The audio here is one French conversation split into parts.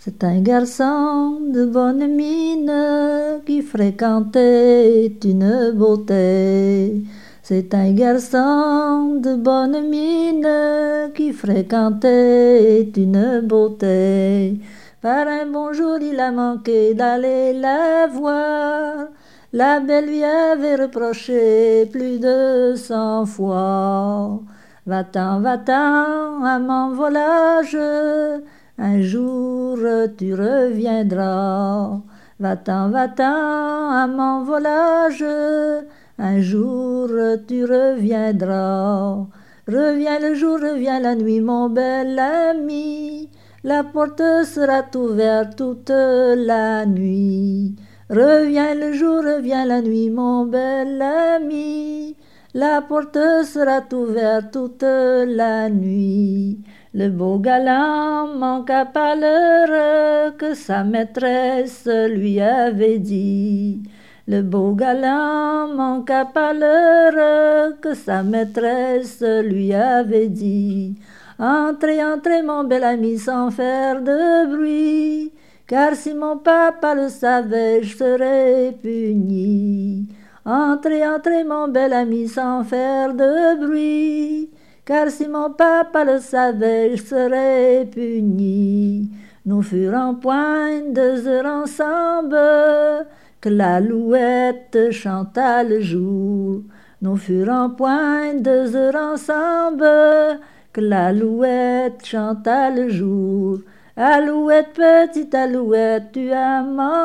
C'est un garçon de bonne mine qui fréquentait une beauté. C'est un garçon de bonne mine qui fréquentait une beauté. Par un bon jour, il a manqué d'aller la voir. La belle lui avait reproché plus de 100 fois. Va-t'en, à mon volage, un jour tu reviendras. Va-t'en, à mon volage, un jour tu reviendras. Reviens le jour, reviens la nuit, mon bel ami. La porte sera ouverte toute la nuit. Reviens le jour, reviens la nuit, mon bel ami. La porte sera ouverte toute la nuit. Le beau galant manqua pas l'heure que sa maîtresse lui avait dit. Le beau galant manqua pas l'heure que sa maîtresse lui avait dit. Entrez, entrez, mon bel ami, sans faire de bruit, car si mon papa le savait, je serais puni. Entrez, entrez, mon bel ami, sans faire de bruit, car si mon papa le savait, je serais puni. Nous furent point 2 heures ensemble, que l'alouette chanta le jour. Nous furent point 2 heures ensemble, que l'alouette chanta le jour. Alouette, petite alouette, tu as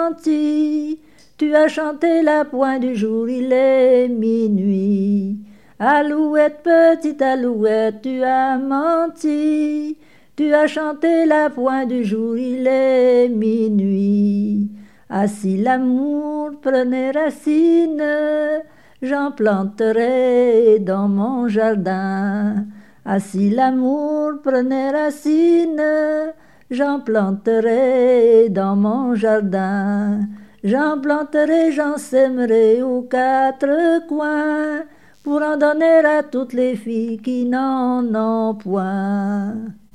menti. Tu as chanté la pointe du jour, il est minuit. Alouette, petite alouette, tu as menti. Tu as chanté la pointe du jour, il est minuit. Ah, si l'amour prenait racine, j'en planterais dans mon jardin. Ah, si l'amour prenait racine, j'en planterais dans mon jardin. J'en planterai, j'en sèmerai aux 4 coins, pour en donner à toutes les filles qui n'en ont point.